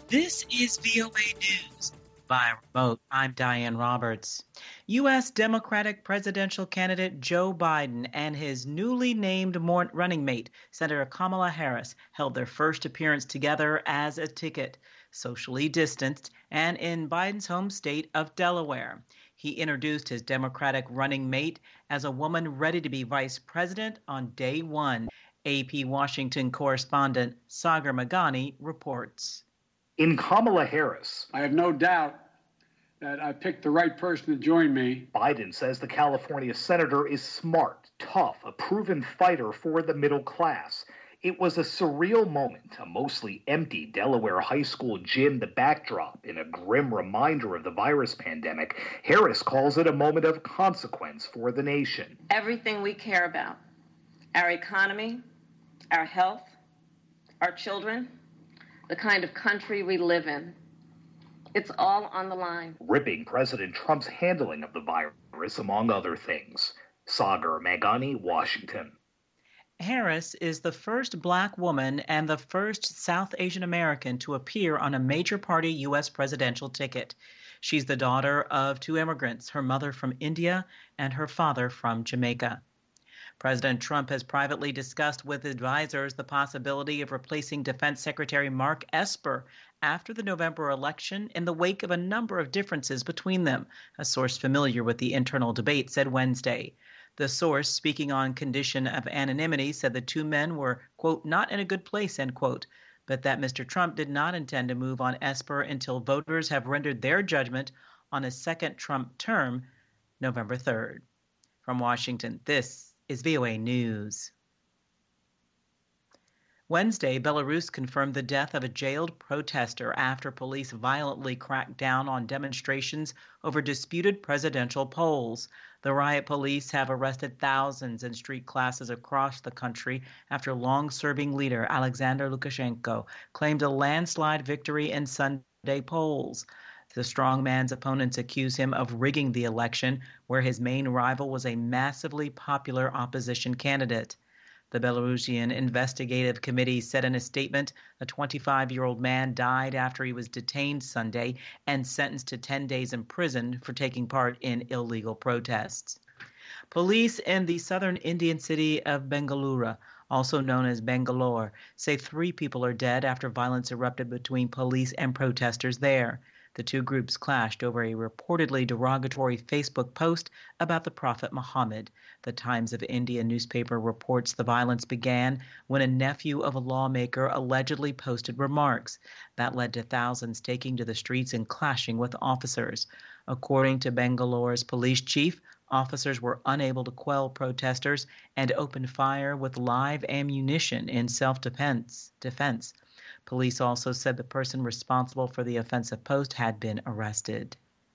This is VOA News. By remote, I'm Diane Roberts. U.S. Democratic presidential candidate Joe Biden and his newly named running mate, Senator Kamala Harris, held their first appearance together as a ticket, socially distanced, and in Biden's home state of Delaware. He introduced his Democratic running mate as a woman ready to be vice president on day one. AP Washington correspondent Sagar Meghani reports. In Kamala Harris, I have no doubt that I picked the right person to join me. Biden says the California senator is smart, tough, a proven fighter for the middle class. It was a surreal moment, a mostly empty Delaware high school gym, the backdrop in a grim reminder of the virus pandemic. Harris calls it a moment of consequence for the nation. Everything we care about, our economy, our health, our children, the kind of country we live in. It's all on the line. Ripping President Trump's handling of the virus, among other things. Sagar Meghani, Washington. Harris is the first Black woman and the first South Asian American to appear on a major party U.S. presidential ticket. She's the daughter of two immigrants, her mother from India and her father from Jamaica. President Trump has privately discussed with advisors the possibility of replacing Defense Secretary Mark Esper after the November election in the wake of a number of differences between them, a source familiar with the internal debate said Wednesday. The source, speaking on condition of anonymity, said the two men were, quote, not in a good place, end quote, but that Mr. Trump did not intend to move on Esper until voters have rendered their judgment on a second Trump term, November 3rd. From Washington, this is VOA News. Wednesday, Belarus confirmed the death of a jailed protester after police violently cracked down on demonstrations over disputed presidential polls. The riot police have arrested thousands in street classes across the country after long-serving leader Alexander Lukashenko claimed a landslide victory in Sunday polls. The strongman's opponents accuse him of rigging the election, where his main rival was a massively popular opposition candidate. The Belarusian Investigative Committee said in a statement a 25-year-old man died after he was detained Sunday and sentenced to 10 days in prison for taking part in illegal protests. Police in the southern Indian city of Bengaluru, also known as Bangalore, say 3 people are dead after violence erupted between police and protesters there. The two groups clashed over a reportedly derogatory Facebook post about the Prophet Muhammad. The Times of India newspaper reports the violence began when a nephew of a lawmaker allegedly posted remarks. That led to thousands taking to the streets and clashing with officers. According to Bangalore's police chief, officers were unable to quell protesters and opened fire with live ammunition in self-defense. Police also said the person responsible for the offensive post had been arrested.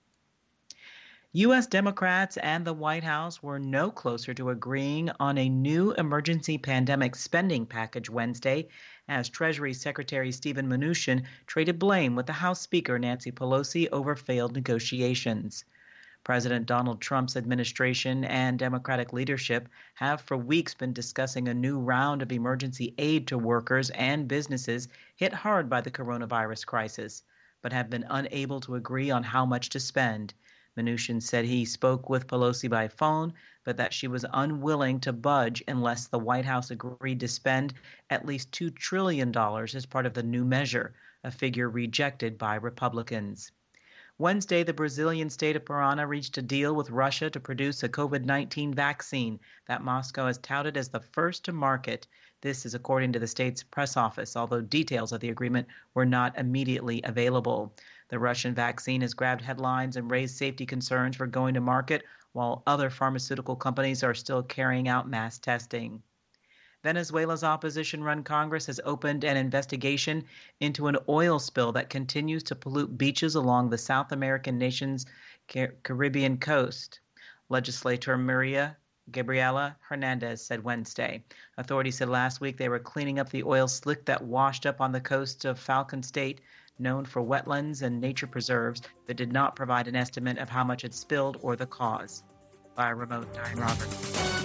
U.S. Democrats and the White House were no closer to agreeing on a new emergency pandemic spending package Wednesday, as Treasury Secretary Steven Mnuchin traded blame with the House Speaker Nancy Pelosi over failed negotiations. President Donald Trump's administration and Democratic leadership have for weeks been discussing a new round of emergency aid to workers and businesses hit hard by the coronavirus crisis, but have been unable to agree on how much to spend. Mnuchin said he spoke with Pelosi by phone, but that she was unwilling to budge unless the White House agreed to spend at least $2 trillion as part of the new measure, a figure rejected by Republicans. Wednesday, the Brazilian state of Parana reached a deal with Russia to produce a COVID-19 vaccine that Moscow has touted as the first to market. This is according to the state's press office, although details of the agreement were not immediately available. The Russian vaccine has grabbed headlines and raised safety concerns for going to market, while other pharmaceutical companies are still carrying out mass testing. Venezuela's opposition-run Congress has opened an investigation into an oil spill that continues to pollute beaches along the South American nation's Caribbean coast. Legislator Maria Gabriela Hernandez said Wednesday. Authorities said last week they were cleaning up the oil slick that washed up on the coast of Falcon State, known for wetlands and nature preserves, but did not provide an estimate of how much had spilled or the cause. By remote, Diane Roberts.